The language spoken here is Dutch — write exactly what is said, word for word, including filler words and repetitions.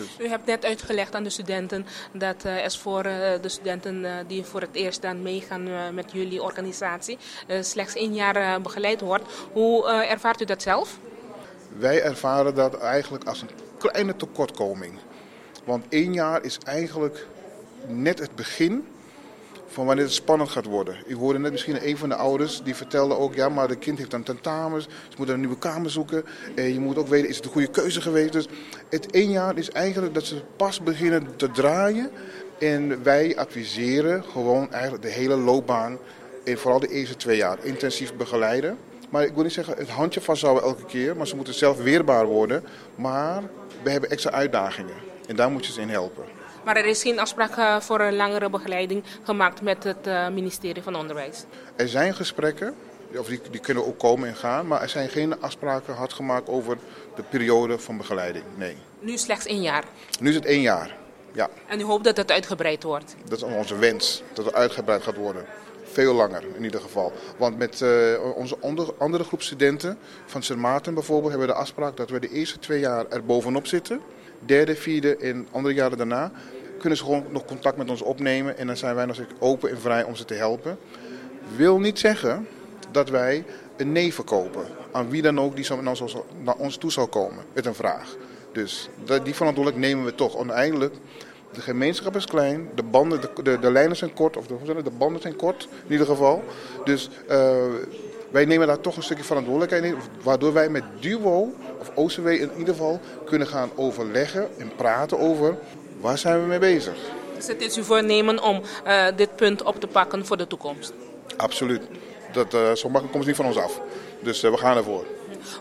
Dus. U hebt net uitgelegd aan de studenten dat uh, er voor uh, de studenten uh, die voor het eerst dan meegaan uh, met jullie organisatie uh, slechts één jaar uh, begeleid wordt. Hoe uh, ervaart u dat zelf? Wij ervaren dat eigenlijk als een kleine tekortkoming. Want één jaar is eigenlijk net het begin van wanneer het spannend gaat worden. Ik hoorde net misschien een van de ouders die vertelde ook, ja, maar de kind heeft dan tentamens, ze moeten een nieuwe kamer zoeken. En je moet ook weten, is het een goede keuze geweest? Dus het één jaar is eigenlijk dat ze pas beginnen te draaien. En wij adviseren gewoon eigenlijk de hele loopbaan, en vooral de eerste twee jaar, intensief begeleiden. Maar ik wil niet zeggen het handje vasthouden elke keer, maar ze moeten zelf weerbaar worden. Maar we hebben extra uitdagingen en daar moet je ze in helpen. Maar er is geen afspraak voor een langere begeleiding gemaakt met het uh, ministerie van Onderwijs? Er zijn gesprekken, of die, die kunnen ook komen en gaan, maar er zijn geen afspraken hard gemaakt over de periode van begeleiding, nee. Nu slechts één jaar? Nu is het één jaar, ja. En u hoopt dat het uitgebreid wordt? Dat is onze wens, dat het uitgebreid gaat worden. Veel langer in ieder geval. Want met uh, onze onder, andere groep studenten van Sint Maarten bijvoorbeeld hebben we de afspraak dat we de eerste twee jaar er bovenop zitten. Derde, vierde en andere jaren daarna kunnen ze gewoon nog contact met ons opnemen en dan zijn wij nog steeds open en vrij om ze te helpen. Wil niet zeggen dat wij een nee verkopen aan wie dan ook die zo naar ons toe zal komen met een vraag. Dus die verantwoordelijk nemen we toch. Uiteindelijk, de gemeenschap is klein, de, banden, de, de, de lijnen zijn kort, of de, de banden zijn kort in ieder geval. Dus uh, wij nemen daar toch een stukje verantwoordelijkheid in, waardoor wij met DUO of O C W in ieder geval kunnen gaan overleggen en praten over waar zijn we mee bezig. Dus het is uw voornemen om uh, dit punt op te pakken voor de toekomst? Absoluut. Dat, uh, zo makkelijk komt het niet van ons af. Dus uh, we gaan ervoor.